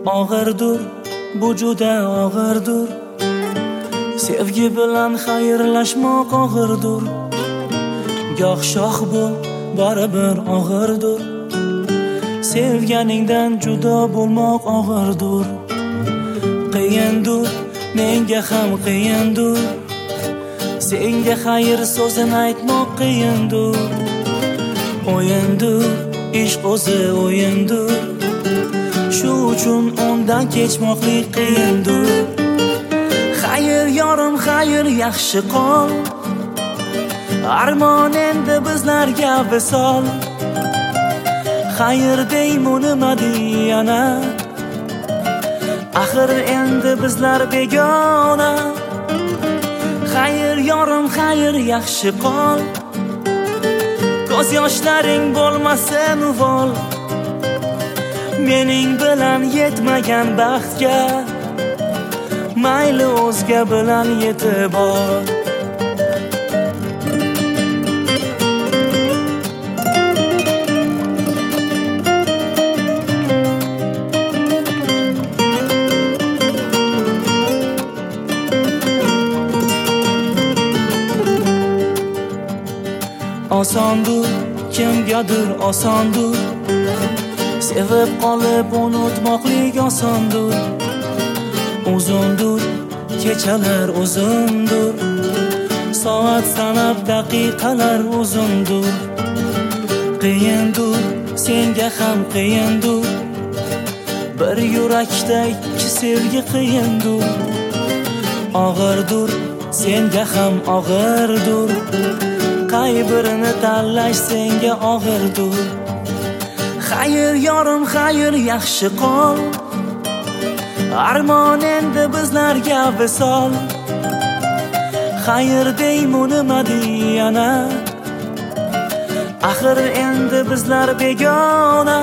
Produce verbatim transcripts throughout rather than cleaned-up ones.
og'irdir, bu juda og'irdir. Sevgi bilan xayrlashmoq og'irdir. Goh shoh bo'l, baribir og'irdir. Sevganingdan judo bo'lmoq og'irdir. Qiyindir, menga ham qiyindir. Senga xayr so'zini aytmoq qiyindir. O'yindir, ishq o'zi o'yindir. Shu uchun undan kechmoqlik qiyindir. Xayr yorim, xayr yaxshi qol. Armon endi bizlarga visol. Xayr deymu nima deyana, axir endi bizlar begona. Xayr yorim, xayr yaxshi qol. Ko'z yoshlaring bo'lmasin uvol. Mening bilan yetmagan baxtga mayli o'zga bilan yetib bor. Osondur, kimgadir osondur. Sevib qolib unutmoqlik osondur. Uzundur, kechalar uzundur. Soat sanab daqiqalar uzundur. Qiyindur, senga ham qiyindur. Bir yurakda ikki sevgi qiyindur. Og'irdur, senga ham og'irdur. Qay birini tanlash senga og'irdur. Xayr yorim, xayr yaxshi qol. Armon endi bizlarga visol. Xayr deymu nima deyana, axir endi bizlar begona.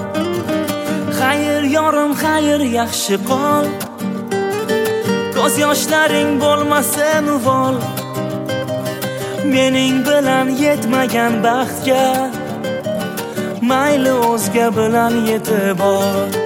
Xayr yorim, xayr yaxshi qol. Ko'z yoshlaring bo'lmasin uvol. Mening bilan yetmagan baxtga mayli o'zga bilan yetib bor.